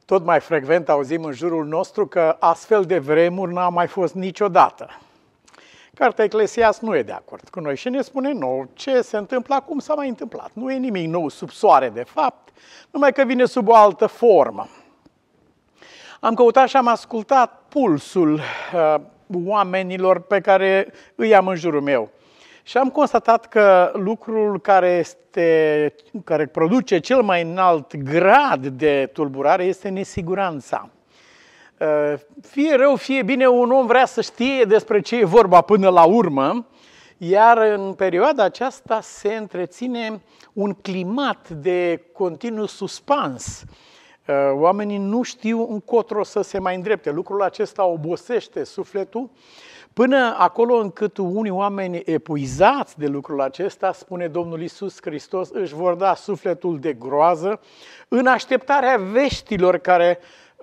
Tot mai frecvent auzim în jurul nostru că astfel de vremuri n-a mai fost niciodată. Cartea Eclesiast nu e de acord cu noi și ne spune nou ce se întâmplă acum s-a mai întâmplat. Nu e nimic nou sub soare, de fapt, numai că vine sub o altă formă. Am căutat și am ascultat pulsul oamenilor pe care îi am în jurul meu. Și am constatat că lucrul care produce cel mai înalt grad de tulburare este nesiguranța. Fie rău, fie bine, un om vrea să știe despre ce e vorba până la urmă, iar în perioada aceasta se întreține un climat de continuu suspans. Oamenii nu știu încotro să se mai îndrepte. Lucrul acesta obosește sufletul până acolo încât unii oameni epuizați de lucrul acesta, spune Domnul Iisus Hristos, își vor da sufletul de groază în așteptarea veștilor care,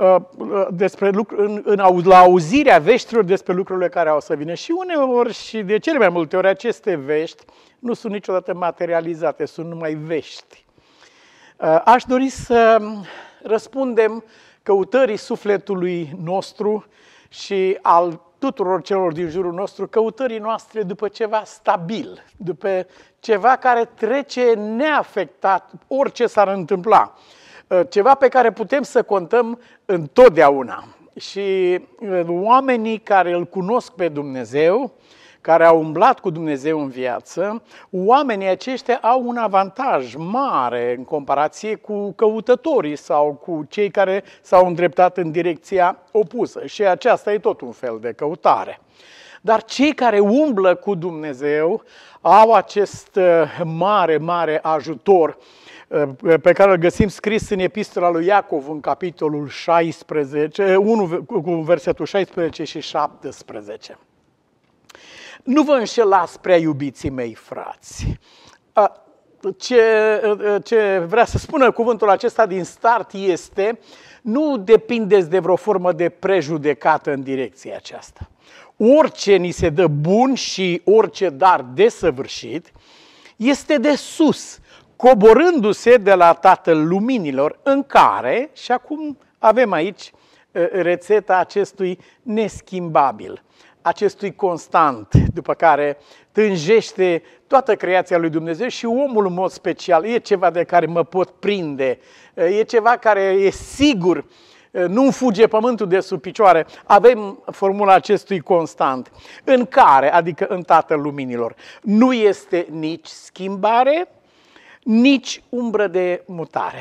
la auzirea veștilor despre lucrurile care au să vină. Și uneori și de cele mai multe ori aceste vești nu sunt niciodată materializate, sunt numai vești. Aș dori să răspundem căutării sufletului nostru și al tuturor celor din jurul nostru, căutării noastre după ceva stabil, după ceva care trece neafectat orice s-ar întâmpla, ceva pe care putem să contăm întotdeauna. Și oamenii care îl cunosc pe Dumnezeu, care au umblat cu Dumnezeu în viață, oamenii aceștia au un avantaj mare în comparație cu căutătorii sau cu cei care s-au îndreptat în direcția opusă. Și aceasta e tot un fel de căutare. Dar cei care umblă cu Dumnezeu au acest mare ajutor pe care îl găsim scris în Epistola lui Iacov, în capitolul 16, 1 cu versetul 16 și 17. Nu vă înșelați, prea iubiții mei frați. Ce vrea să spună cuvântul acesta din start este: nu depindeți de vreo formă de prejudecată în direcția aceasta. Orice ni se dă bun și orice dar desăvârșit este de sus, coborându-se de la Tatăl Luminilor, în care, și acum avem aici rețeta acestui neschimbabil, acestui constant, după care tânjește toată creația lui Dumnezeu și omul în mod special. E ceva de care mă pot prinde, e ceva care e sigur, nu-mi fuge pământul de sub picioare. Avem formula acestui constant, în care, adică în Tatăl Luminilor, nu este nici schimbare, nici umbră de mutare.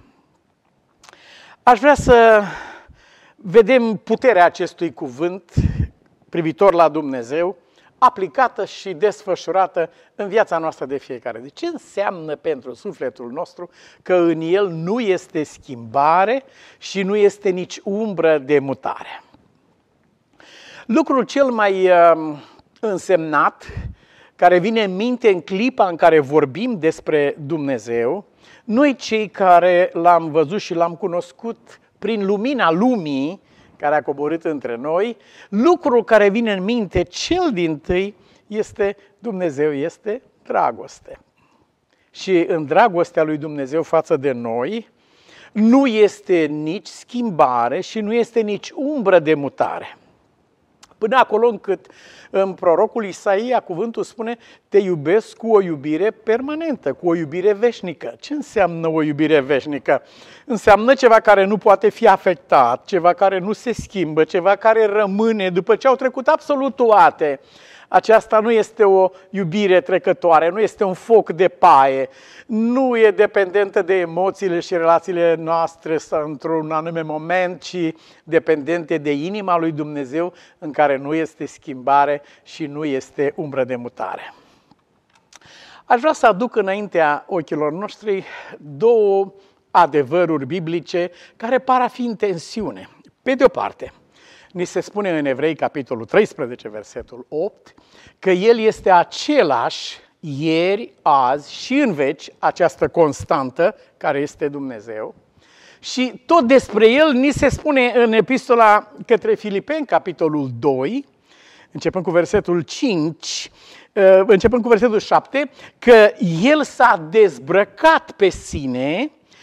Aș vrea să vedem puterea acestui cuvânt privitor la Dumnezeu, aplicată și desfășurată în viața noastră de fiecare zi. Ce înseamnă pentru sufletul nostru că în el nu este schimbare și nu este nici umbră de mutare? Lucrul cel mai însemnat, care vine în minte în clipa în care vorbim despre Dumnezeu, noi cei care l-am văzut și l-am cunoscut prin lumina lumii, care a coborât între noi, lucrul care vine în minte cel dintâi este: Dumnezeu este dragoste. Și în dragostea lui Dumnezeu față de noi nu este nici schimbare și nu este nici umbră de mutare. Până acolo încât în prorocul Isaia cuvântul spune: te iubesc cu o iubire permanentă, cu o iubire veșnică. Ce înseamnă o iubire veșnică? Înseamnă ceva care nu poate fi afectat, ceva care nu se schimbă, ceva care rămâne după ce au trecut absolut toate. Aceasta nu este o iubire trecătoare, nu este un foc de paie, nu e dependentă de emoțiile și relațiile noastre într-un anume moment, ci dependentă de inima lui Dumnezeu, în care nu este schimbare și nu este umbră de mutare. Aș vrea să aduc înaintea ochilor noștri două adevăruri biblice care par a fi în tensiune. Pe de o parte, ni se spune în Evrei, capitolul 13, versetul 8, că El este același ieri, azi și în veci, această constantă care este Dumnezeu. Și tot despre El ni se spune în epistola către Filipeni, capitolul 2, începând cu versetul 5, începând cu versetul 7, că El s-a dezbrăcat pe sine,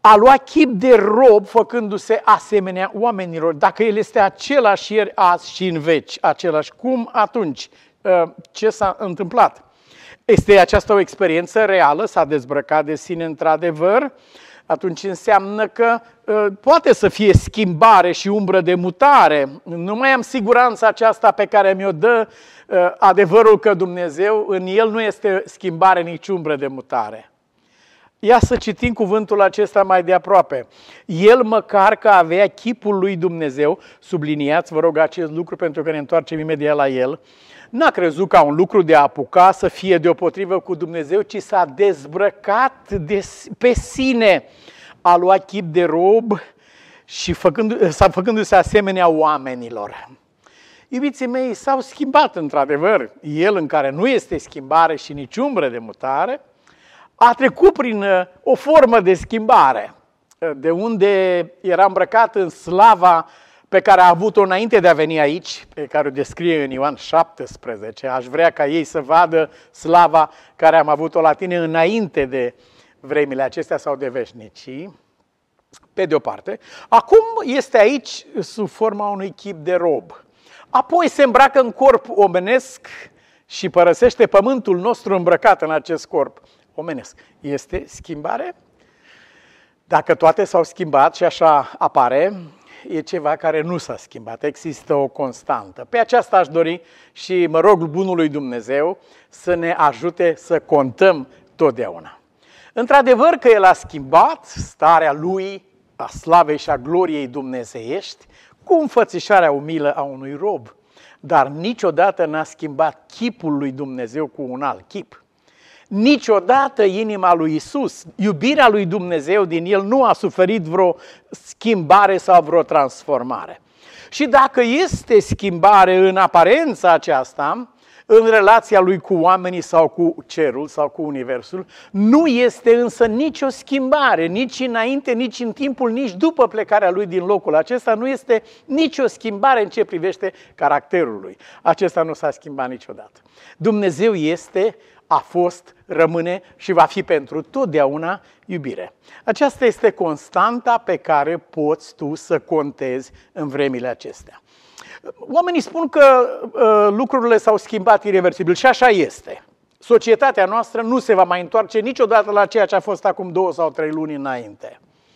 a luat chip de rob făcându-se asemenea oamenilor. Dacă El este același ieri, azi și în veci, același, cum atunci? Ce s-a întâmplat? Este aceasta o experiență reală? S-a dezbrăcat de sine într-adevăr? Atunci înseamnă că poate să fie schimbare și umbră de mutare. Nu mai am siguranța aceasta pe care mi-o dă adevărul că Dumnezeu, în El nu este schimbare, nici umbră de mutare. Ia să citim cuvântul acesta mai de aproape. El măcar că avea chipul lui Dumnezeu, subliniați, vă rog, acest lucru pentru că ne întoarcem imediat la el, n-a crezut ca un lucru de a apuca să fie deopotrivă cu Dumnezeu, ci s-a dezbrăcat pe sine, a luat chip de rob și făcându-se asemenea oamenilor. Iubiții mei, s-au schimbat într-adevăr. El, în care nu este schimbare și nici umbră de mutare, a trecut prin o formă de schimbare, de unde era îmbrăcat în slava pe care a avut-o înainte de a veni aici, pe care o descrie în Ioan 17. Aș vrea ca ei să vadă slava care am avut-o la tine înainte de vremile acestea sau de veșnicii, pe de o parte. Acum este aici sub forma unui chip de rob. Apoi se îmbracă în corp omenesc și părăsește pământul nostru îmbrăcat în acest corp omenesc. Este schimbare? Dacă toate s-au schimbat și așa apare, e ceva care nu s-a schimbat. Există o constantă. Pe aceasta aș dori și mă rog bunului Dumnezeu să ne ajute să contăm totdeauna. Într-adevăr că El a schimbat starea Lui, a slavei și a gloriei dumnezeiești, cu înfățișarea umilă a unui rob, dar niciodată n-a schimbat chipul lui Dumnezeu cu un alt chip. Niciodată inima lui Isus, iubirea lui Dumnezeu din El nu a suferit vreo schimbare sau vreo transformare. Și dacă este schimbare în aparența aceasta, în relația lui cu oamenii sau cu cerul sau cu universul, nu este însă nicio schimbare, nici înainte, nici în timpul, nici după plecarea lui din locul acesta, nu este nicio schimbare în ce privește caracterul lui. Acesta nu s-a schimbat niciodată. Dumnezeu este, a fost, rămâne și va fi pentru totdeauna iubire. Aceasta este constanta pe care poți tu să contezi în vremile acestea. Oamenii spun că lucrurile s-au schimbat ireversibil și așa este. Societatea noastră nu se va mai întoarce niciodată la ceea ce a fost acum 2 sau 3 luni înainte.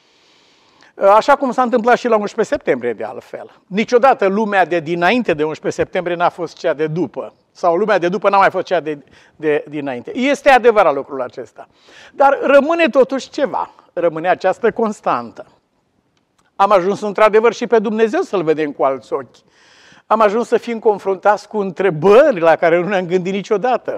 Așa cum s-a întâmplat și la 11 septembrie de altfel. Niciodată lumea de dinainte de 11 septembrie n-a fost cea de după. Sau lumea de după n-a mai fost cea de dinainte. Este adevărat lucrul acesta. Dar rămâne totuși ceva. Rămâne această constantă. Am ajuns într-adevăr și pe Dumnezeu să-L vedem cu alți ochi. Am ajuns să fim confruntați cu întrebări la care nu ne-am gândit niciodată.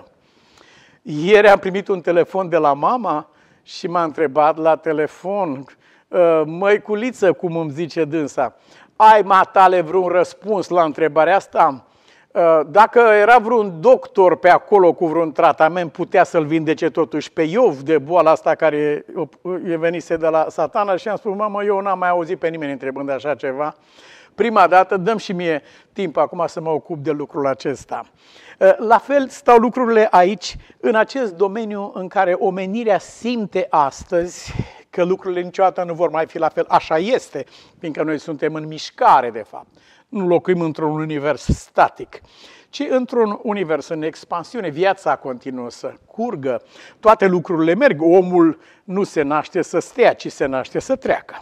Ieri am primit un telefon de la mama și m-a întrebat la telefon: măiculiță, cum îmi zice dânsa, ai matale vreun răspuns la întrebarea asta? Dacă era vreun doctor pe acolo cu vreun tratament, putea să-l vindece totuși pe Iov de boala asta care e venise de la Satana? Și am spus: mamă, eu n-am mai auzit pe nimeni întrebând așa ceva. Prima dată, dăm și mie timp acum să mă ocup de lucrul acesta. La fel stau lucrurile aici, în acest domeniu în care omenirea simte astăzi că lucrurile niciodată nu vor mai fi la fel. Așa este, fiindcă noi suntem în mișcare, de fapt. Nu locuim într-un univers static, ci într-un univers în expansiune. Viața continuă să curgă, toate lucrurile merg. Omul nu se naște să stea, ci se naște să treacă.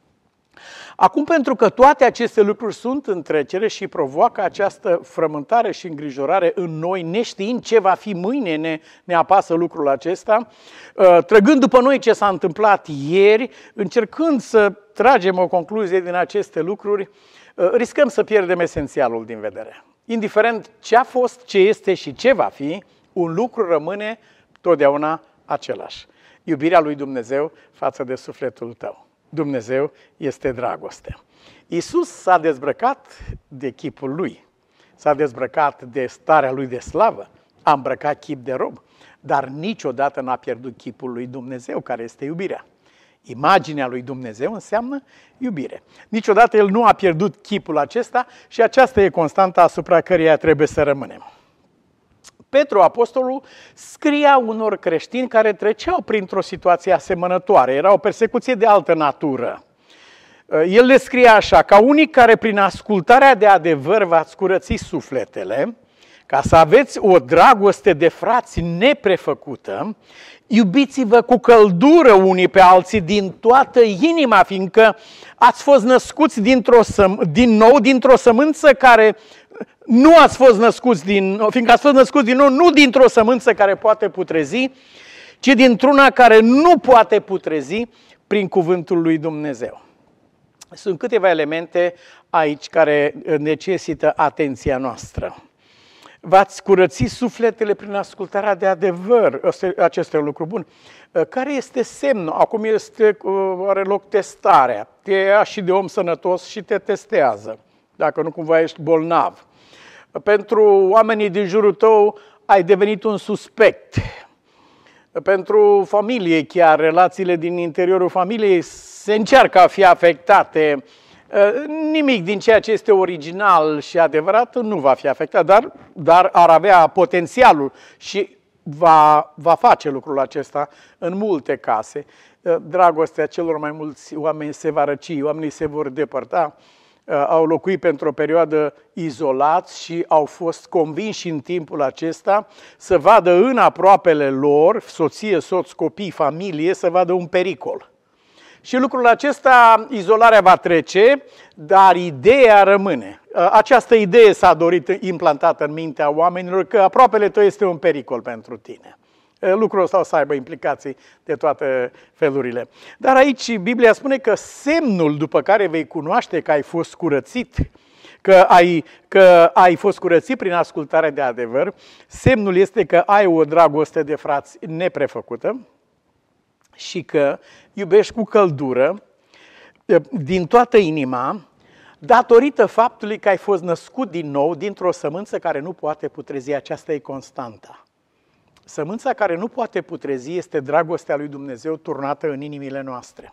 Acum, pentru că toate aceste lucruri sunt în trecere și provoacă această frământare și îngrijorare în noi, neștiind ce va fi mâine, ne apasă lucrul acesta, trăgând după noi ce s-a întâmplat ieri, încercând să tragem o concluzie din aceste lucruri, riscăm să pierdem esențialul din vedere. Indiferent ce a fost, ce este și ce va fi, un lucru rămâne totdeauna același. Iubirea lui Dumnezeu față de sufletul tău. Dumnezeu este dragoste. Iisus s-a dezbrăcat de chipul Lui, s-a dezbrăcat de starea Lui de slavă, a îmbrăcat chip de rob, dar niciodată n-a pierdut chipul lui Dumnezeu, care este iubirea. Imaginea lui Dumnezeu înseamnă iubire. Niciodată El nu a pierdut chipul acesta și aceasta e constanta asupra căreia trebuie să rămânem. Petru, apostolul, scria unor creștini care treceau printr-o situație asemănătoare. Era o persecuție de altă natură. El le scria așa: ca unii care prin ascultarea de adevăr v-ați curățit sufletele, ca să aveți o dragoste de frați neprefăcută, iubiți-vă cu căldură unii pe alții din toată inima, fiindcă ați fost născuți din nou dintr-o sămânță care nu ați fost născuți fiindcă ați fost născuți din nou nu dintr-o sămânță care poate putrezi, ci dintr-una care nu poate putrezi prin cuvântul lui Dumnezeu. Sunt câteva elemente aici care necesită atenția noastră. V-ați curățit sufletele prin ascultarea de adevăr. Acesta e un lucru bun. Care este semnul? Acum are loc testarea. Te ia și de om sănătos și te testează, dacă nu cumva ești bolnav. Pentru oamenii din jurul tău ai devenit un suspect. Pentru familie chiar, relațiile din interiorul familiei se încearcă a fi afectate. Nimic din ceea ce este original și adevărat nu va fi afectat, dar ar avea potențialul și va face lucrul acesta în multe case. Dragostea celor mai mulți oameni se va răci, oamenii se vor depărta, au locuit pentru o perioadă izolați și au fost convinși în timpul acesta să vadă în aproapele lor, soție, soț, copii, familie, să vadă un pericol. Și lucrul acesta, izolarea va trece, dar ideea rămâne. Această idee s-a dorit implantată în mintea oamenilor că aproapele tău este un pericol pentru tine. Lucrul ăsta o să aibă implicații de toate felurile. Dar aici Biblia spune că semnul după care vei cunoaște că ai fost curățit, că ai fost curățit prin ascultare de adevăr, semnul este că ai o dragoste de frați neprefăcută și că iubești cu căldură, din toată inima, datorită faptului că ai fost născut din nou dintr-o sămânță care nu poate putrezi. Aceasta e constanta. Sămânța care nu poate putrezi este dragostea lui Dumnezeu turnată în inimile noastre.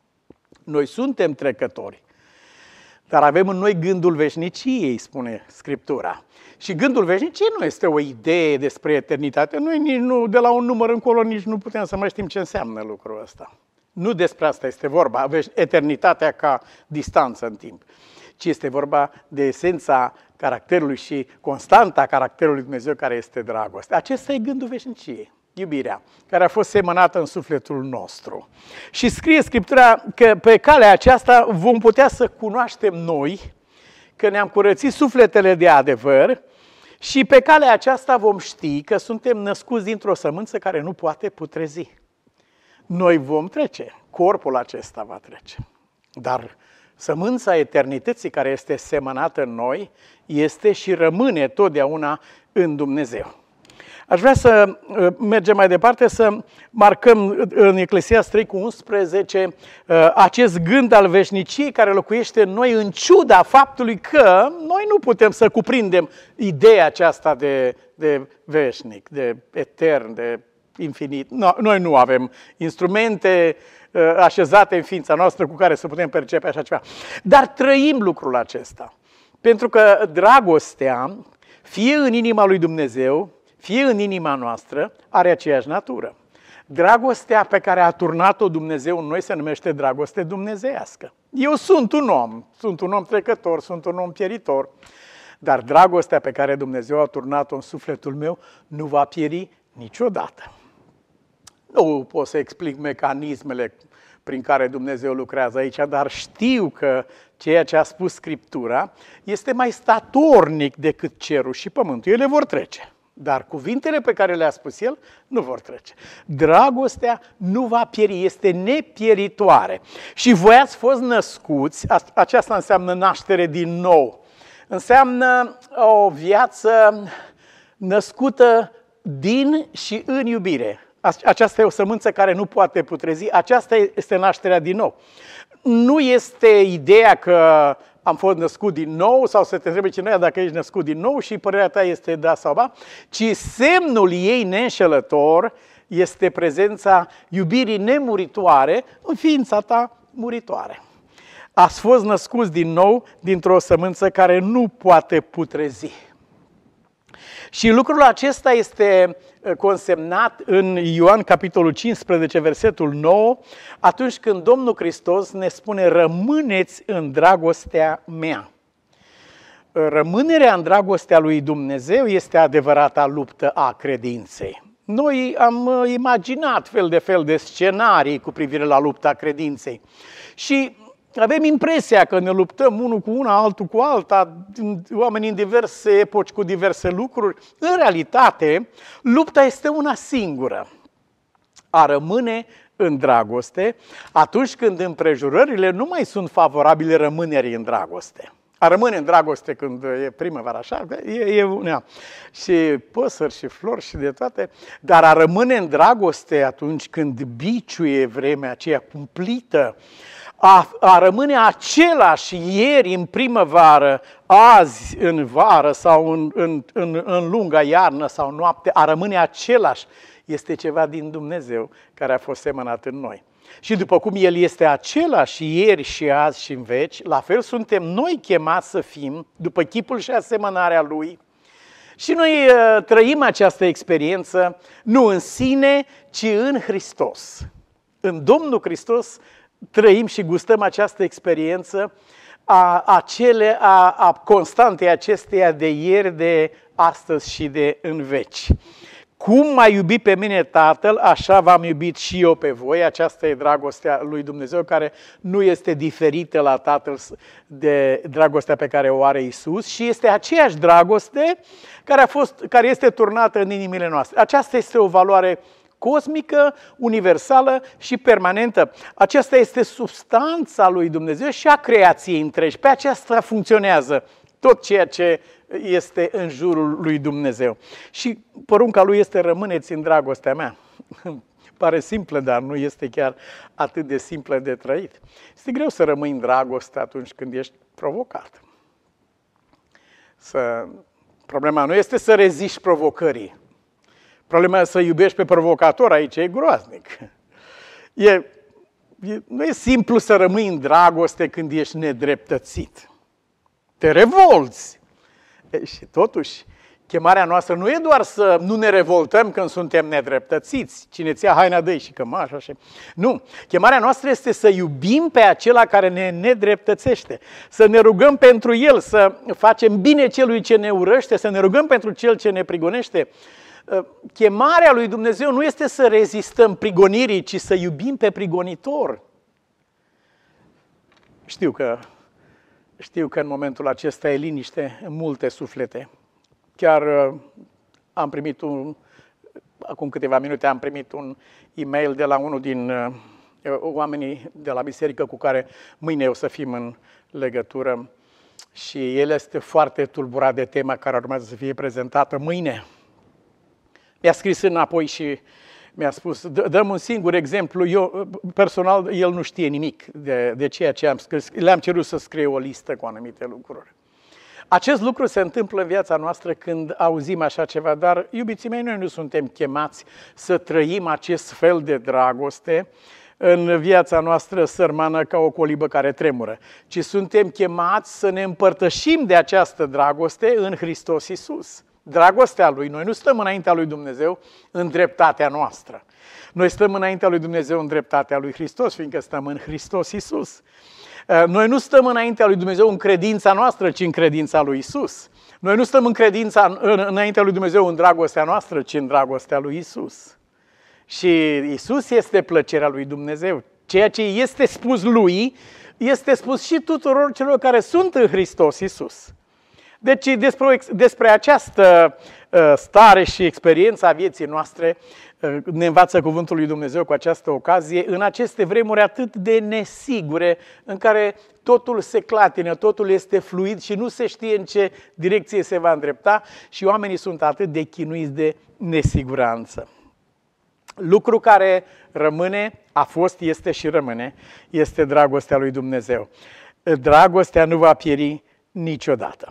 Noi suntem trecători, dar avem în noi gândul veșniciei, spune Scriptura. Și gândul veșniciei nu este o idee despre eternitate. Noi nici de la un număr încolo nici nu putem să mai știm ce înseamnă lucrul ăsta. Nu despre asta este vorba, eternitatea ca distanță în timp, ci este vorba de esența caracterului și constanta caracterului Dumnezeu care este dragoste. Acesta e gândul veșniciei, iubirea, care a fost semănată în sufletul nostru. Și scrie Scriptura că pe calea aceasta vom putea să cunoaștem noi că ne-am curățit sufletele de adevăr și pe calea aceasta vom ști că suntem născuți dintr-o sămânță care nu poate putrezi. Noi vom trece, corpul acesta va trece, dar sămânța eternității care este semănată în noi este și rămâne totdeauna în Dumnezeu. Aș vrea să mergem mai departe, să marcăm în Eclesiast 3:11 acest gând al veșniciei care locuiește în noi în ciuda faptului că noi nu putem să cuprindem ideea aceasta de veșnic, de etern, de infinit. Noi nu avem instrumente așezate în ființa noastră cu care să putem percepe așa ceva. Dar trăim lucrul acesta. Pentru că dragostea, fie în inima lui Dumnezeu, fie în inima noastră, are aceeași natură. Dragostea pe care a turnat-o Dumnezeu în noi se numește dragoste dumnezeiască. Eu sunt un om trecător, sunt un om pieritor, dar dragostea pe care Dumnezeu a turnat-o în sufletul meu nu va pieri niciodată. Nu pot să explic mecanismele prin care Dumnezeu lucrează aici, dar știu că ceea ce a spus Scriptura este mai statornic decât cerul și pământul. Ele vor trece, dar cuvintele pe care le-a spus El nu vor trece. Dragostea nu va pieri, este nepieritoare. Și voi ați fost născuți, aceasta înseamnă naștere din nou. Înseamnă o viață născută din și în iubire. Aceasta e o sămânță care nu poate putrezi, aceasta este nașterea din nou. Nu este ideea că am fost născut din nou sau să te întrebe cineva dacă ești născut din nou și părerea ta este da sau ba, ci semnul ei neînșelător este prezența iubirii nemuritoare în ființa ta muritoare. Ați fost născuți din nou dintr-o sămânță care nu poate putrezi. Și lucrul acesta este consemnat în Ioan, capitolul 15, versetul 9, atunci când Domnul Hristos ne spune: rămâneți în dragostea mea. Rămânerea în dragostea lui Dumnezeu este adevărata luptă a credinței. Noi am imaginat fel de scenarii cu privire la lupta credinței și avem impresia că ne luptăm unul cu una, altul cu alta, oamenii în diverse epoci cu diverse lucruri. În realitate, lupta este una singură: a rămâne în dragoste atunci când împrejurările nu mai sunt favorabile rămânerii în dragoste. A rămâne în dragoste când e primăvara, așa, și păsări și flori și de toate, dar a rămâne în dragoste atunci când biciuie vremea aceea cumplită, a rămâne același ieri în primăvară, azi în vară sau în lunga iarnă sau noapte, a rămâne același, este ceva din Dumnezeu care a fost semănat în noi. Și după cum El este același ieri și azi și în veci, la fel suntem noi chemați să fim după chipul și asemănarea Lui. Și noi trăim această experiență nu în sine, ci în Hristos. În Domnul Hristos trăim și gustăm această experiență a constantei acesteia de ieri, de astăzi și de în veci. Cum m-a iubit pe mine Tatăl, așa v-am iubit și eu pe voi. Aceasta e dragostea lui Dumnezeu, care nu este diferită la Tatăl de dragostea pe care o are Iisus și este aceeași dragoste care este turnată în inimile noastre. Aceasta este o valoare cosmică, universală și permanentă. Aceasta este substanța lui Dumnezeu și a creației întregi. Pe aceasta funcționează tot ceea ce este în jurul lui Dumnezeu. Și porunca lui este: rămâneți în dragostea mea. Pare simplă, dar nu este chiar atât de simplă de trăit. Este greu să rămâi în dragoste atunci când ești provocat. Problema nu este să reziști provocării. Problema este să iubești pe provocator, aici e groaznic. Nu e simplu să rămâi în dragoste când ești nedreptățit. Te revolți. Și totuși, chemarea noastră nu e doar să nu ne revoltăm când suntem nedreptățiți. Cine ți-a haina, dă-i și cămașa. Așa. Nu. Chemarea noastră este să iubim pe acela care ne nedreptățește. Să ne rugăm pentru el, să facem bine celui ce ne urăște, să ne rugăm pentru cel ce ne prigonește. Chemarea lui Dumnezeu nu este să rezistăm prigonirii, ci să iubim pe prigonitor. Știu că în momentul acesta e liniște în multe suflete. Chiar am primit acum câteva minute am primit un e-mail de la unul din oamenii de la biserică cu care mâine o să fim în legătură și el este foarte tulburat de tema care urmează să fie prezentată mâine. Mi-a scris înapoi și mi-a spus: dăm un singur exemplu. Eu, personal, el nu știe nimic de ceea ce am scris. Le-am cerut să scrie o listă cu anumite lucruri. Acest lucru se întâmplă în viața noastră când auzim așa ceva, dar, iubiții mei, noi nu suntem chemați să trăim acest fel de dragoste în viața noastră sărmană ca o colibă care tremură, ci suntem chemați să ne împărtășim de această dragoste în Hristos Iisus. Dragostea Lui, noi nu stăm înaintea Lui Dumnezeu în dreptatea noastră. Noi stăm înaintea Lui Dumnezeu în dreptatea Lui Hristos, fiindcă stăm în Hristos Iisus. Noi nu stăm înaintea Lui Dumnezeu în credința noastră, ci în credința Lui Iisus. Noi nu stăm înaintea Lui Dumnezeu în dragostea noastră, ci în dragostea Lui Iisus. Și Iisus este plăcerea Lui Dumnezeu. Ceea ce este spus Lui, este spus și tuturor celor care sunt în Hristos Iisus. Deci despre această stare și experiență a vieții noastre ne învață Cuvântul lui Dumnezeu cu această ocazie, în aceste vremuri atât de nesigure, în care totul se clatină, totul este fluid și nu se știe în ce direcție se va îndrepta și oamenii sunt atât de chinuiți de nesiguranță. Lucru care rămâne, a fost, este și rămâne, este dragostea lui Dumnezeu. Dragostea nu va pieri niciodată.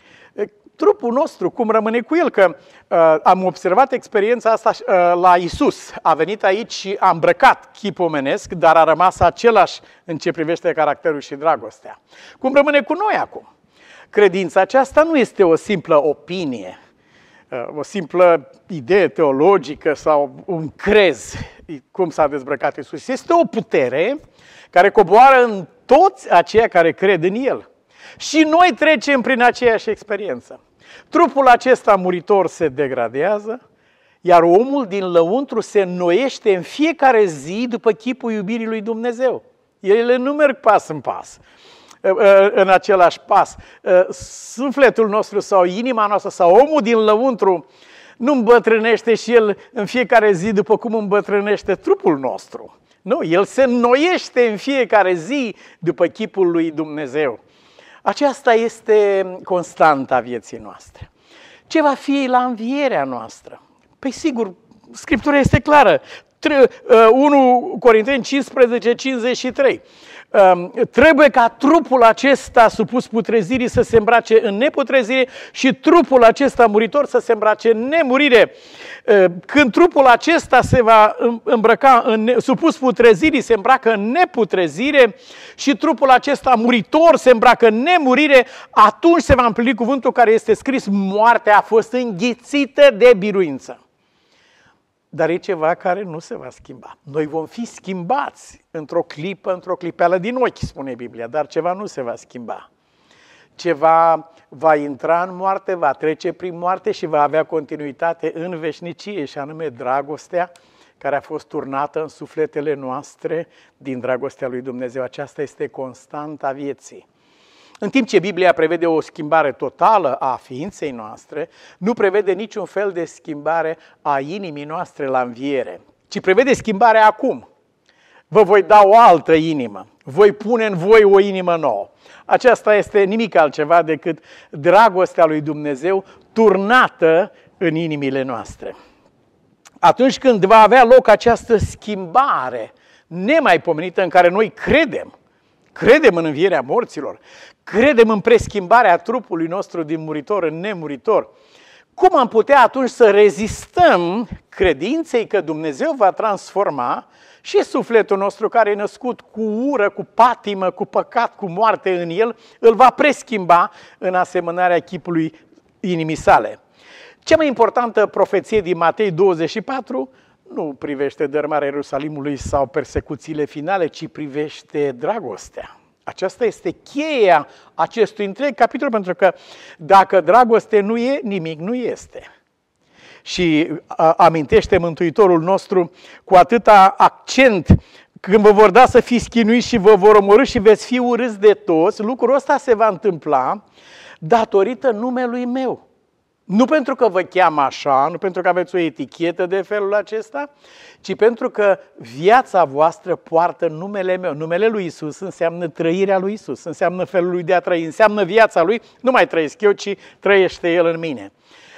Trupul nostru, cum rămâne cu el? Că am observat experiența asta la Iisus. A venit aici și a îmbrăcat chip omenesc, dar a rămas același în ce privește caracterul și dragostea. Cum rămâne cu noi acum? Credința aceasta nu este o simplă opinie. o simplă idee teologică sau un crez, cum s-a dezbrăcat Iisus. Este o putere care coboară în toți aceia care cred în El. Și noi trecem prin aceeași experiență. Trupul acesta muritor se degradează, iar omul din lăuntru se înnoiește în fiecare zi după chipul iubirii lui Dumnezeu. Ele nu merg pas în pas, în același pas. Sufletul nostru sau inima noastră sau omul din lăuntru nu îmbătrânește și el în fiecare zi după cum îmbătrânește trupul nostru. Nu, el se înnoiește în fiecare zi după chipul lui Dumnezeu. Aceasta este constanta vieții noastre. Ce va fi la învierea noastră? Păi sigur, Scriptura este clară. 1 Corinteni 15, 53. Trebuie ca trupul acesta supus putrezirii să se îmbrace în neputrezire și trupul acesta muritor să se îmbrace în nemurire. Când trupul acesta se va îmbrăca supus putrezirii, se îmbracă în neputrezire și trupul acesta muritor se îmbracă în nemurire, atunci se va împlini cuvântul care este scris: moartea a fost înghițită de biruință. Dar e ceva care nu se va schimba. Noi vom fi schimbați într-o clipă, într-o clipeală din ochi, spune Biblia, dar ceva nu se va schimba. Ceva va intra în moarte, va trece prin moarte și va avea continuitate în veșnicie, și anume dragostea care a fost turnată în sufletele noastre din dragostea lui Dumnezeu. Aceasta este constanta vieții. În timp ce Biblia prevede o schimbare totală a ființei noastre, nu prevede niciun fel de schimbare a inimii noastre la înviere, ci prevede schimbarea acum. Vă voi da o altă inimă, voi pune în voi o inimă nouă. Aceasta este nimic altceva decât dragostea lui Dumnezeu turnată în inimile noastre. Atunci când va avea loc această schimbare nemaipomenită în care noi credem în învierea morților, credem în preschimbarea trupului nostru din muritor în nemuritor, cum am putea atunci să rezistăm credinței că Dumnezeu va transforma și sufletul nostru care e născut cu ură, cu patimă, cu păcat, cu moarte în el, îl va preschimba în asemănarea chipului inimii sale? Cea mai importantă profeție din Matei 24 nu privește dărâmarea Ierusalimului sau persecuțiile finale, ci privește dragostea. Aceasta este cheia acestui întreg capitol, pentru că dacă dragoste nu e, nimic nu este. Și amintește Mântuitorul nostru cu atâta accent: când vă vor da să fiți chinuiți și vă vor omorî și veți fi urâți de toți, lucrul ăsta se va întâmpla datorită numelui meu. Nu pentru că vă cheamă așa, nu pentru că aveți o etichetă de felul acesta, ci pentru că viața voastră poartă numele meu. Numele lui Isus înseamnă trăirea lui Isus, înseamnă felul lui de a trăi, înseamnă viața lui. Nu mai trăiesc eu, ci trăiește El în mine.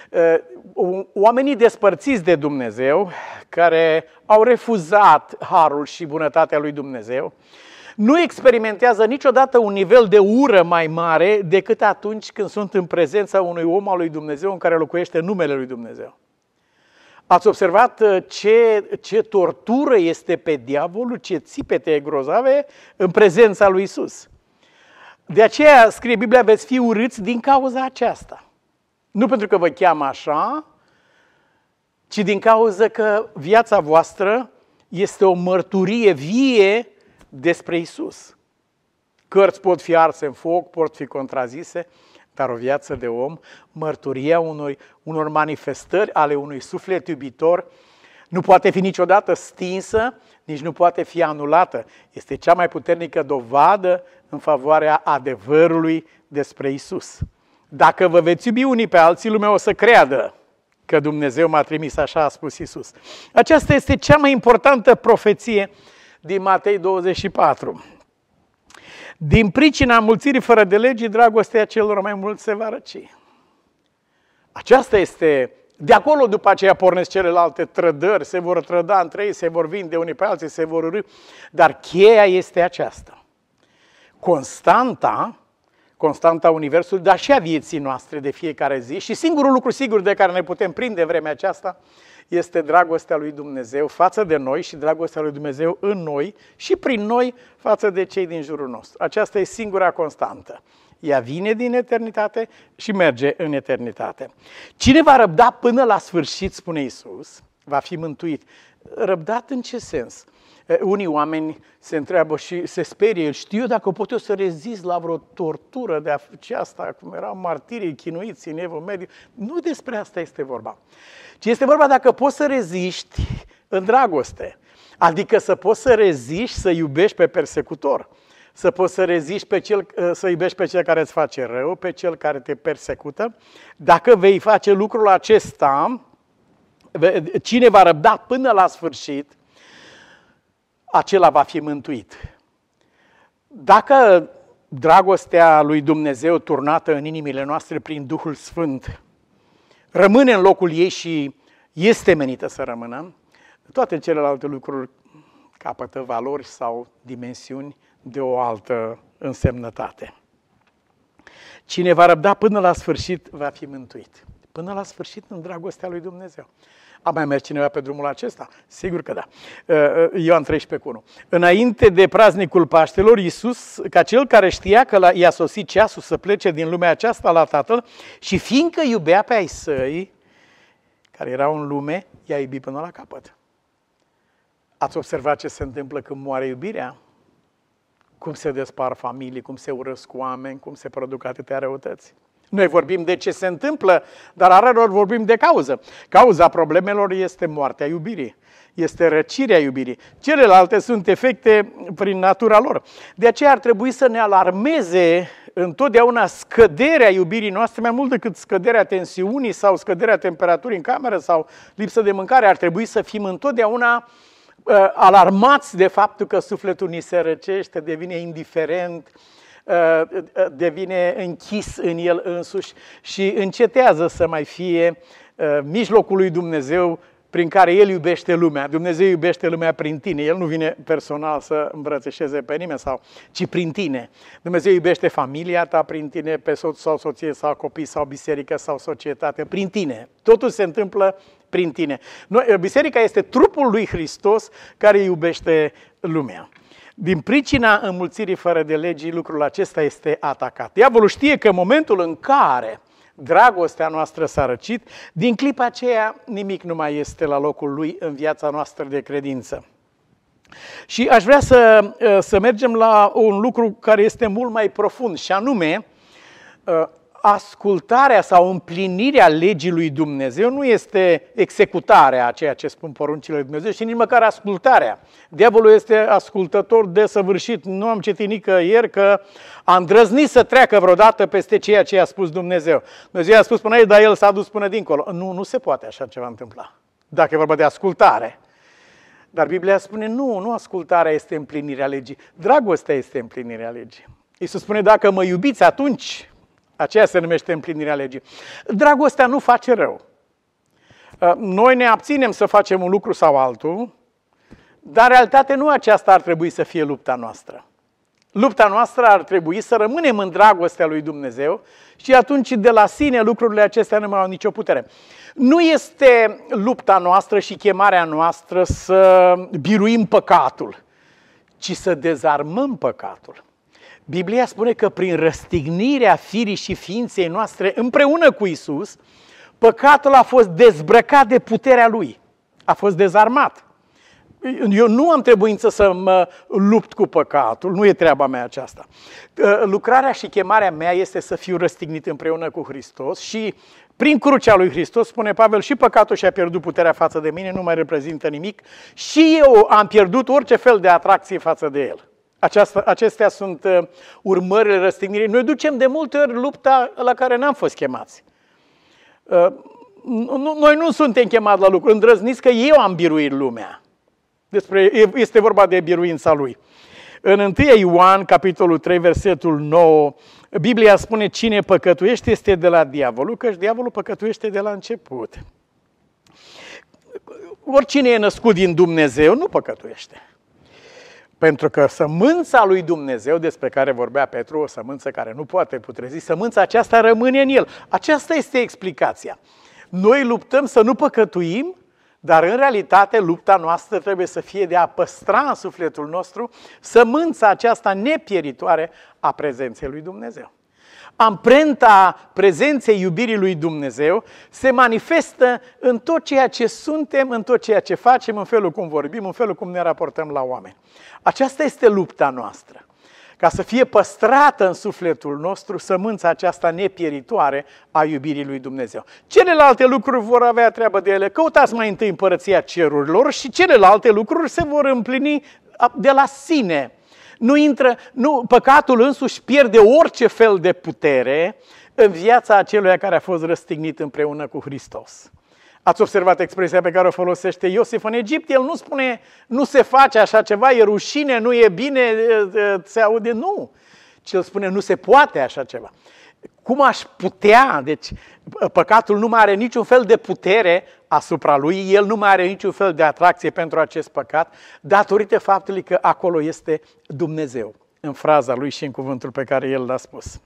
Oamenii despărțiți de Dumnezeu, care au refuzat harul și bunătatea lui Dumnezeu, nu experimentează niciodată un nivel de ură mai mare decât atunci când sunt în prezența unui om al lui Dumnezeu în care locuiește numele lui Dumnezeu. Ați observat ce tortură este pe diavolul, ce țipete grozave în prezența lui Isus. De aceea scrie Biblia: veți fi urâți din cauza aceasta. Nu pentru că vă cheamă așa, ci din cauza că viața voastră este o mărturie vie despre Isus. Cărți pot fi arse în foc, pot fi contrazise, dar o viață de om, mărturia unor manifestări ale unui suflet iubitor, nu poate fi niciodată stinsă, nici nu poate fi anulată. Este cea mai puternică dovadă în favoarea adevărului despre Isus. Dacă vă veți iubi unii pe alții, lumea o să creadă că Dumnezeu m-a trimis, așa a spus Isus. Aceasta este cea mai importantă profeție din Matei 24. Din pricina mulțirii fără de legii, dragostea celor mai mulți se va răci. Aceasta este, de acolo după aceea pornesc celelalte trădări, se vor trăda între ei, se vor vinde unii pe alții, se vor urî, dar cheia este aceasta. Constanta Universului, dar și a vieții noastre de fiecare zi, și singurul lucru sigur de care ne putem prinde în vremea aceasta este dragostea lui Dumnezeu față de noi și dragostea lui Dumnezeu în noi și prin noi față de cei din jurul nostru. Aceasta e singura constantă. Ea vine din eternitate și merge în eternitate. Cine va răbda până la sfârșit, spune Iisus, va fi mântuit. Răbdat în ce sens? Unii oameni se întreabă și se sperie, știu dacă pot eu să rezist la vreo tortură de aceasta, cum erau martirii chinuiți în Evul Mediu. Nu despre asta este vorba. Ci este vorba dacă poți să reziști în dragoste. Adică să poți să reziști, să iubești pe persecutor. Să poți să reziști să iubești pe cel care îți face rău, pe cel care te persecută. Dacă vei face lucrul acesta, cine va răbda până la sfârșit, acela va fi mântuit. Dacă dragostea lui Dumnezeu turnată în inimile noastre prin Duhul Sfânt rămâne în locul ei și este menită să rămână, toate celelalte lucruri capătă valori sau dimensiuni de o altă însemnătate. Cine va răbda până la sfârșit va fi mântuit. Până la sfârșit în dragostea lui Dumnezeu. A mai mers cineva pe drumul acesta? Sigur că da. Ioan 13:1. Înainte de praznicul Paștelor, Iisus, ca cel care știa că i-a sosit ceasul să plece din lumea aceasta la Tatăl și fiindcă iubea pe ai săi, care erau în lume, i-a iubit până la capăt. Ați observat ce se întâmplă când moare iubirea? Cum se despar familii, cum se urăsc oameni, cum se produc atâtea răutăți. Noi vorbim de ce se întâmplă, dar rareori vorbim de cauză. Cauza problemelor este moartea iubirii, este răcirea iubirii. Celelalte sunt efecte prin natura lor. De aceea ar trebui să ne alarmeze întotdeauna scăderea iubirii noastre, mai mult decât scăderea tensiunii sau scăderea temperaturii în cameră sau lipsă de mâncare. Ar trebui să fim întotdeauna alarmați de faptul că sufletul ni se răcește, devine indiferent, devine închis în el însuși și încetează să mai fie mijlocul lui Dumnezeu prin care El iubește lumea. Dumnezeu iubește lumea prin tine. El nu vine personal să îmbrățișeze pe nimeni, ci prin tine. Dumnezeu iubește familia ta prin tine, pe soț sau soție sau copii sau biserică sau societate, prin tine. Totul se întâmplă prin tine. Biserica este trupul lui Hristos care iubește lumea. Din pricina înmulțirii fără de legii, lucrul acesta este atacat. Diavolul știe că în momentul în care dragostea noastră s-a răcit, din clipa aceea nimic nu mai este la locul lui în viața noastră de credință. Și aș vrea să mergem la un lucru care este mult mai profund, și anume ascultarea sau împlinirea legii lui Dumnezeu nu este executarea a ceea ce spun poruncile lui Dumnezeu și nici măcar ascultarea. Diavolul este ascultător desăvârșit. Nu am citit nicăieri că a îndrăznit să treacă vreodată peste ceea ce a spus Dumnezeu. Dumnezeu a spus până aici, dar el s-a dus până dincolo. Nu se poate așa ceva întâmpla, dacă e vorba de ascultare. Dar Biblia spune, nu ascultarea este împlinirea legii, dragostea este împlinirea legii. Iisus spune, dacă mă iubiți, atunci aceea se numește împlinirea legii. Dragostea nu face rău. Noi ne abținem să facem un lucru sau altul, dar în realitate nu aceasta ar trebui să fie lupta noastră. Lupta noastră ar trebui să rămânem în dragostea lui Dumnezeu și atunci de la sine lucrurile acestea nu mai au nicio putere. Nu este lupta noastră și chemarea noastră să biruim păcatul, ci să dezarmăm păcatul. Biblia spune că prin răstignirea firii și ființei noastre împreună cu Iisus, păcatul a fost dezbrăcat de puterea Lui, a fost dezarmat. Eu nu am trebuință să mă lupt cu păcatul, nu e treaba mea aceasta. Lucrarea și chemarea mea este să fiu răstignit împreună cu Hristos și prin crucea lui Hristos, spune Pavel, și păcatul și-a pierdut puterea față de mine, nu mai reprezintă nimic și eu am pierdut orice fel de atracție față de El. Acestea sunt urmările răstignirii. Noi ducem de multe ori lupta la care n-am fost chemați. Noi nu suntem chemați la lucru. Îndrăzniți că eu am biruit lumea. Este vorba de biruința Lui. În 1 Ioan, capitolul 3, versetul 9, Biblia spune, cine păcătuiește este de la diavolul, căci diavolul păcătuiește de la început. Oricine e născut din Dumnezeu nu păcătuiește. Pentru că sămânța lui Dumnezeu, despre care vorbea Petru, o sămânță care nu poate putrezi, sămânța aceasta rămâne în el. Aceasta este explicația. Noi luptăm să nu păcătuim, Dar în realitate lupta noastră trebuie să fie de a păstra în sufletul nostru sămânța aceasta nepieritoare a prezenței lui Dumnezeu. Amprenta prezenței iubirii lui Dumnezeu se manifestă în tot ceea ce suntem, în tot ceea ce facem, în felul cum vorbim, în felul cum ne raportăm la oameni. Aceasta este lupta noastră. Ca să fie păstrată în sufletul nostru sămânța aceasta nepieritoare a iubirii lui Dumnezeu. Celelalte lucruri vor avea treabă de ele. Căutați mai întâi împărăția cerurilor și celelalte lucruri se vor împlini de la sine. Păcatul însuși pierde orice fel de putere în viața aceluia care a fost răstignit împreună cu Hristos. Ați observat expresia pe care o folosește Iosif în Egipt? El nu spune, nu se face așa ceva, e rușine, nu e bine, se aude, nu. Ci el spune, nu se poate așa ceva. Cum aș putea? Deci păcatul nu mai are niciun fel de putere asupra lui, el nu mai are niciun fel de atracție pentru acest păcat, datorită faptului că acolo este Dumnezeu, în fraza lui și în cuvântul pe care el l-a spus.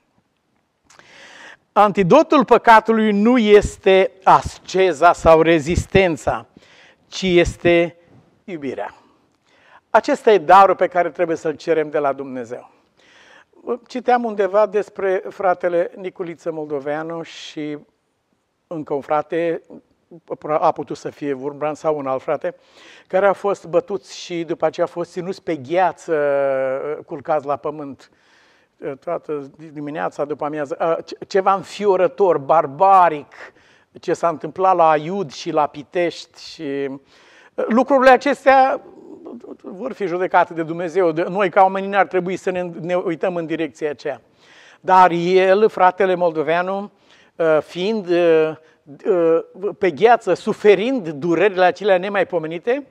Antidotul păcatului nu este asceza sau rezistența, ci este iubirea. Acesta e darul pe care trebuie să-l cerem de la Dumnezeu. Citeam undeva despre fratele Niculiță Moldoveanu și încă un frate, a putut să fie Wurmbrand sau un alt frate, care au fost bătuți și după aceea au fost ținuți pe gheață, culcați la pământ. Toată dimineața, după amiază, ceva înfiorător, barbaric, ce s-a întâmplat la Aiud și la Pitești și lucrurile acestea vor fi judecate de Dumnezeu. Noi ca oamenii n-ar trebui să ne uităm în direcția aceea. Dar el, fratele Moldoveanu, fiind pe gheață, suferind durerile acelea nemaipomenite,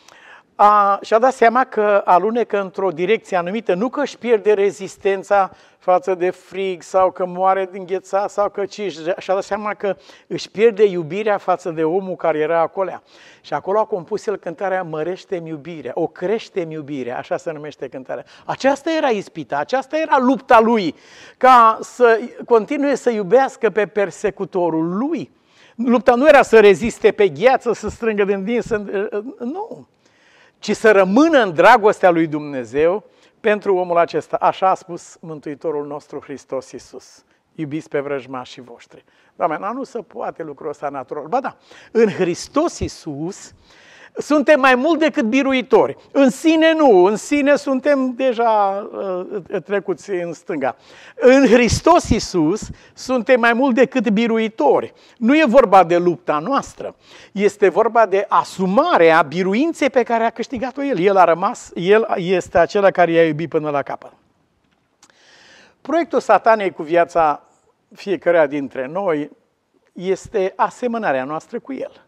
și-a dat seama că alunecă într-o direcție anumită, nu că își pierde rezistența față de frig sau că moare din gheța sau că și-a dat seama că își pierde iubirea față de omul care era acolo. Și acolo a compus el cântarea Mărește-mi iubirea, o crește-mi iubirea, așa se numește cântarea. Aceasta era ispita, aceasta era lupta lui, ca să continue să iubească pe persecutorul lui. Lupta nu era să reziste pe gheață, să strângă din dinți, nu, ci să rămână în dragostea lui Dumnezeu pentru omul acesta. Așa a spus Mântuitorul nostru Hristos Iisus. Iubiți pe vrăjmașii voștri. Doamne, nu se poate lucrul ăsta natural. Ba da, în Hristos Iisus suntem mai mult decât biruitori. În sine nu, în sine suntem deja trecuți în stânga. În Hristos Iisus suntem mai mult decât biruitori. Nu e vorba de lupta noastră, este vorba de asumarea biruinței pe care a câștigat-o El. El a rămas, El este acela care i-a iubit până la capăt. Proiectul Satanei cu viața fiecăruia dintre noi este asemănarea noastră cu El.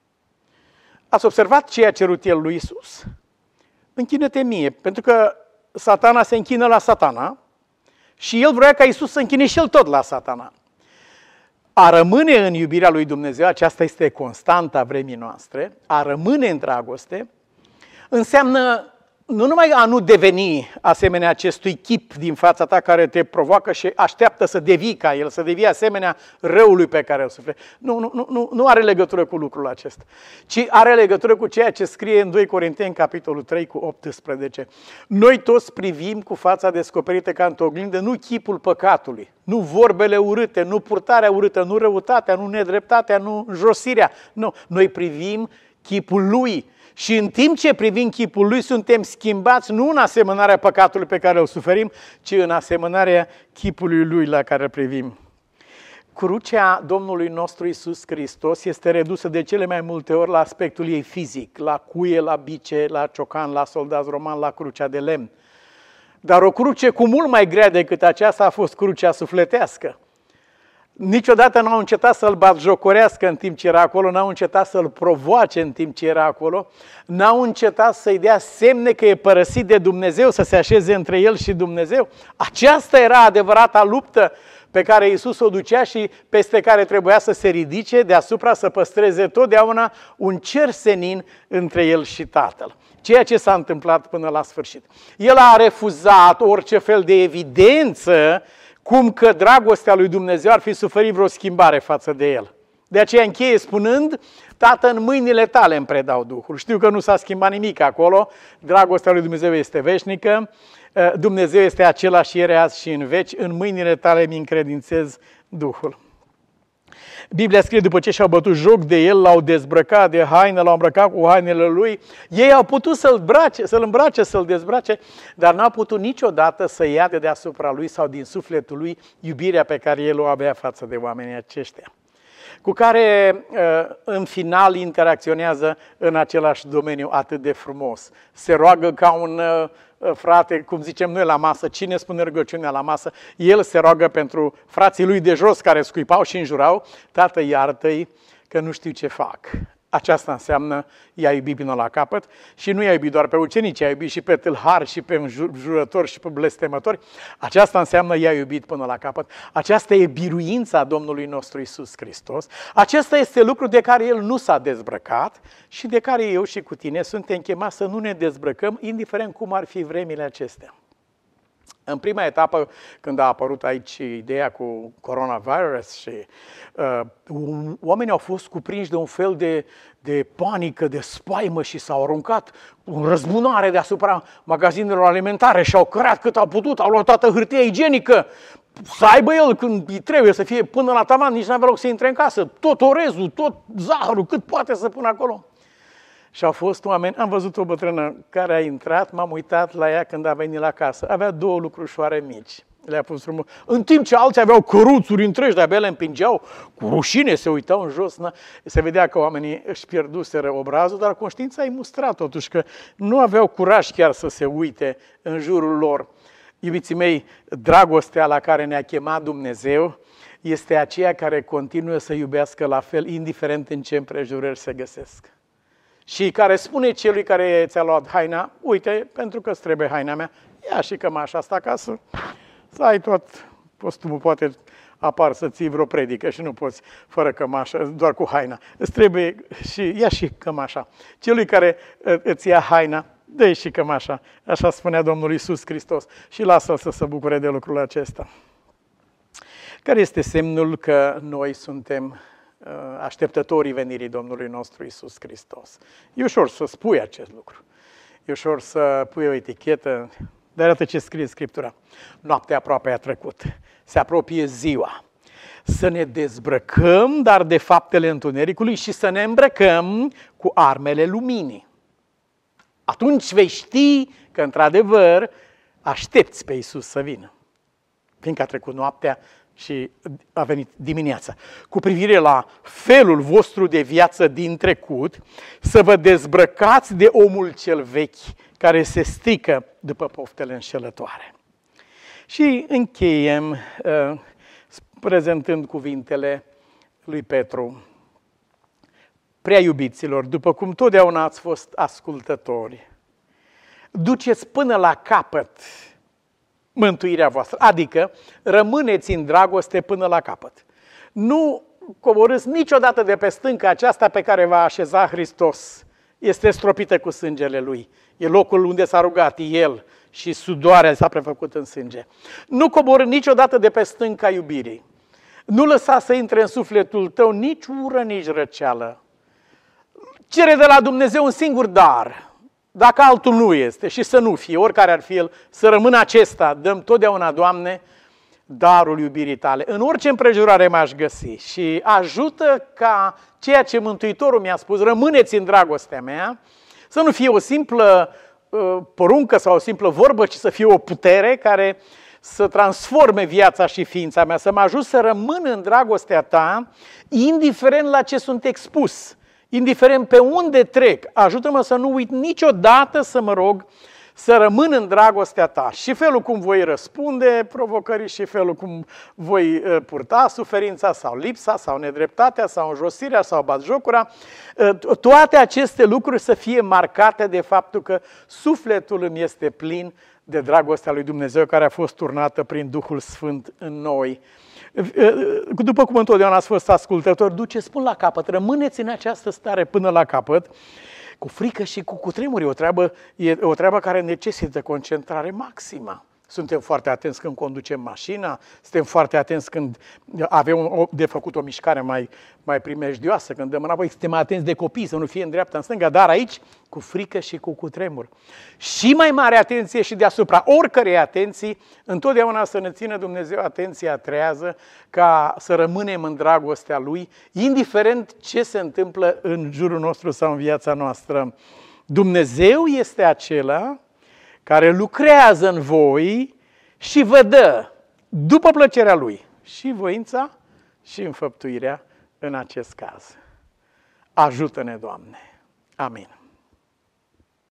Ați observat ce a cerut el lui Iisus? Închină-te mie, pentru că Satana se închină la Satana și el vrea ca Iisus să închine și el tot la Satana. A rămâne în iubirea lui Dumnezeu, aceasta este constanta vremii noastre, a rămâne în dragoste, înseamnă nu numai a nu deveni asemenea acestui chip din fața ta care te provoacă și așteaptă să devii ca el, să devii asemenea răului pe care îl suferi. Nu are legătură cu lucrul acesta, ci are legătură cu ceea ce scrie în 2 Corinteni, capitolul 3, cu 18. Noi toți privim cu fața descoperită ca într-o oglindă, nu chipul păcatului, nu vorbele urâte, nu purtarea urâtă, nu răutatea, nu nedreptatea, nu înjosirea. Nu, noi privim chipul lui. Și în timp ce privim chipul lui, suntem schimbați nu în asemănarea păcatului pe care îl suferim, ci în asemănarea chipului lui la care îl privim. Crucea Domnului nostru Iisus Hristos este redusă de cele mai multe ori la aspectul ei fizic, la cuie, la bice, la ciocan, la soldați roman, la crucea de lemn. Dar o cruce cu mult mai grea decât aceasta a fost crucea sufletească. Niciodată n-au încetat să-l batjocorească în timp ce era acolo, n-au încetat să-l provoace în timp ce era acolo, n-au încetat să-i dea semne că e părăsit de Dumnezeu, să se așeze între el și Dumnezeu. Aceasta era adevărata luptă pe care Iisus o ducea și peste care trebuia să se ridice deasupra, să păstreze totdeauna un cer senin între el și Tatăl. Ceea ce s-a întâmplat până la sfârșit. El a refuzat orice fel de evidență cum că dragostea lui Dumnezeu ar fi suferit vreo schimbare față de el. De aceea încheie spunând, Tată, în mâinile tale îmi predau Duhul. Știu că nu s-a schimbat nimic acolo, dragostea lui Dumnezeu este veșnică, Dumnezeu este același ieri, azi și în veci, în mâinile tale mi încredințez Duhul. Biblia scrie, după ce și-au bătut joc de el, l-au dezbrăcat de haină, l-au îmbrăcat cu hainele lui. Ei au putut să-l îmbrace, să-l dezbrace, dar n-au putut niciodată să ia de deasupra lui sau din sufletul lui iubirea pe care el o avea față de oamenii aceștia, cu care în final interacționează în același domeniu atât de frumos. Se roagă ca un frate, cum zicem noi la masă, cine spune rugăciunea la masă, el se roagă pentru frații lui de jos care scuipau și înjurau, Tată, iartă-i că nu știu ce fac. Aceasta înseamnă i-a iubit până la capăt și nu i-a iubit doar pe ucenici, i-a iubit și pe tâlhari și pe înjurători și pe blestemători. Aceasta înseamnă i-a iubit până la capăt. Aceasta e biruința Domnului nostru Iisus Hristos. Acesta este lucru de care El nu s-a dezbrăcat și de care eu și cu tine suntem chemați să nu ne dezbrăcăm, indiferent cum ar fi vremile acestea. În prima etapă, când a apărut aici ideea cu coronavirus și oamenii au fost cuprinși de un fel de panică, de spaimă și s-au aruncat în răzbunare deasupra magazinelor alimentare și au cărat cât au putut, au luat toată hârtia igienică, să aibă el când îi trebuie să fie până la tavan, nici n-avea loc să intre în casă, tot orezul, tot zahărul, cât poate să pună acolo. Și au fost oameni, am văzut o bătrână care a intrat, m-am uitat la ea când a venit la casă. Avea 2 lucrușoare mici, le-a pus frumos. În timp ce alții aveau căruțuri întregi, de-abia le împingeau, cu rușine se uitau în jos. Se vedea că oamenii își pierduseră obrazul, dar conștiința îi mustra totuși că nu aveau curaj chiar să se uite în jurul lor. Iubiții mei, dragostea la care ne-a chemat Dumnezeu este aceea care continuă să iubească la fel, indiferent în ce împrejurări se găsesc. Și care spune celui care ți-a luat haina, uite, pentru că îți trebuie haina mea, ia și cămașa asta acasă, să ai tot costumul, poate apar să ții vreo predică și nu poți fără cămașă, doar cu haina. Îți trebuie și ia și cămașa. Celui care îți ia haina, dă-i și cămașa, așa spunea Domnul Iisus Hristos și lasă-l să se bucure de lucrul acesta. Care este semnul că noi suntem așteptătorii venirii Domnului nostru Iisus Hristos? E ușor să spui acest lucru. E ușor să pui o etichetă, dar iată ce scrie în Scriptura. Noaptea aproape a trecut, se apropie ziua. Să ne dezbrăcăm, dar de faptele întunericului și să ne îmbrăcăm cu armele luminii. Atunci vei ști că, într-adevăr, aștepți pe Iisus să vină. Fiindcă a trecut noaptea și a venit dimineața. Cu privire la felul vostru de viață din trecut, să vă dezbrăcați de omul cel vechi, care se strică după poftele înșelătoare. Și încheiem prezentând cuvintele lui Petru. Prea iubiților, după cum totdeauna ați fost ascultători, duceți până la capăt mântuirea voastră, adică rămâneți în dragoste până la capăt. Nu coborâți niciodată de pe stânca aceasta pe care va așeza Hristos. Este stropită cu sângele Lui. E locul unde s-a rugat El și sudoarea s-a prefăcut în sânge. Nu coborâ niciodată de pe stânca iubirii. Nu lăsa să intre în sufletul tău nici ură, nici răceală. Cere de la Dumnezeu un singur dar. Dacă altul nu este și să nu fie, oricare ar fi el, să rămână acesta, dăm totdeauna, Doamne, darul iubirii Tale. În orice împrejurare m-aș găsi și ajută ca ceea ce Mântuitorul mi-a spus, rămâneți în dragostea mea, să nu fie o simplă poruncă sau o simplă vorbă, ci să fie o putere care să transforme viața și ființa mea, să mă ajut să rămân în dragostea Ta, indiferent la ce sunt expus. Indiferent pe unde trec, ajută-mă să nu uit niciodată să mă rog să rămân în dragostea Ta. Și felul cum voi răspunde provocării și felul cum voi purta suferința sau lipsa sau nedreptatea sau înjosirea sau batjocura, toate aceste lucruri să fie marcate de faptul că sufletul îmi este plin de dragostea lui Dumnezeu care a fost turnată prin Duhul Sfânt în noi. După cum întotdeauna ați fost ascultători, duceți până la capăt, rămâneți în această stare până la capăt, cu frică și cu cutremuri. E o treabă care necesită concentrare maximă. Suntem foarte atenți când conducem mașina, suntem foarte atenți când avem de făcut o mișcare mai primejdioasă, când dăm înapoi, suntem atenți de copii, să nu fie în dreapta, în stânga, dar aici cu frică și cu cutremur. Și mai mare atenție și deasupra oricărei atenții, întotdeauna să ne țină Dumnezeu atenția trează, ca să rămânem în dragostea Lui, indiferent ce se întâmplă în jurul nostru sau în viața noastră. Dumnezeu este acela care lucrează în voi și vă dă, după plăcerea Lui, și voința și înfăptuirea în acest caz. Ajută-ne, Doamne! Amin.